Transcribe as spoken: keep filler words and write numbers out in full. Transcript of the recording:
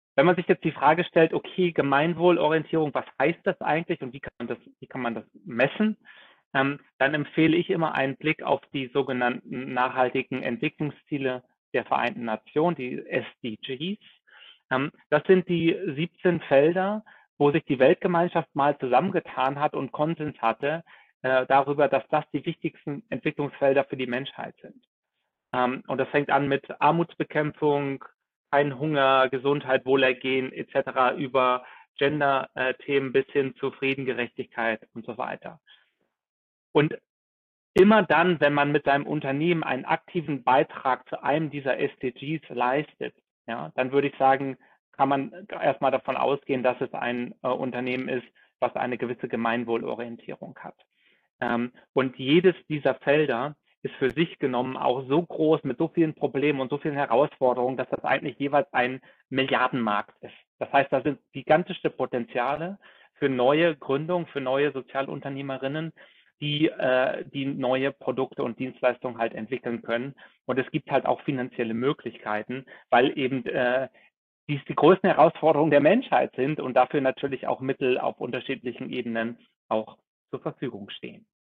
Wenn man sich jetzt die Frage stellt, okay, Gemeinwohlorientierung, was heißt das eigentlich und wie kann man das, wie kann man das messen? Ähm, dann empfehle ich immer einen Blick auf die sogenannten nachhaltigen Entwicklungsziele der Vereinten Nationen, die S D Gs. Ähm, das sind die siebzehn Felder, wo sich die Weltgemeinschaft mal zusammengetan hat und Konsens hatte äh, darüber, dass das die wichtigsten Entwicklungsfelder für die Menschheit sind. Ähm, und das fängt an mit Armutsbekämpfung, kein Hunger, Gesundheit, Wohlergehen et cetera über Gender-Themen bis hin zu Frieden, Gerechtigkeit und so weiter. Und immer dann, wenn man mit seinem Unternehmen einen aktiven Beitrag zu einem dieser S D Gs leistet, ja, dann würde ich sagen, kann man erstmal davon ausgehen, dass es ein äh, Unternehmen ist, was eine gewisse Gemeinwohlorientierung hat. Ähm, und jedes dieser Felder ist für sich genommen auch so groß mit so vielen Problemen und so vielen Herausforderungen, dass das eigentlich jeweils ein Milliardenmarkt ist. Das heißt, da sind gigantische Potenziale für neue Gründungen, für neue Sozialunternehmerinnen, die, äh, die neue Produkte und Dienstleistungen halt entwickeln können. Und es gibt halt auch finanzielle Möglichkeiten, weil eben äh, dies die größten Herausforderungen der Menschheit sind und dafür natürlich auch Mittel auf unterschiedlichen Ebenen auch zur Verfügung stehen.